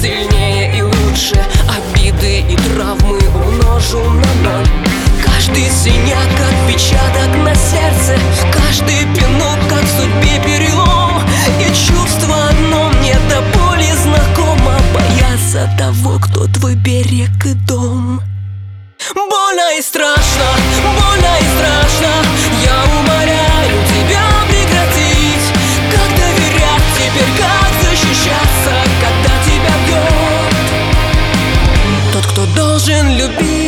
сильнее и лучше. Обиды и травмы умножу на ноль. Каждый синяк отпечаток на сердце, каждый пинок как в судьбе перелом. И чувство одно мне до боли знакомо: бояться того, кто твой берег и дом. Больно и страшно, больно и страшно. Я умоляю тебя прекратить. Как доверять теперь, как защищаться, когда тебя бьет тот, кто должен любить?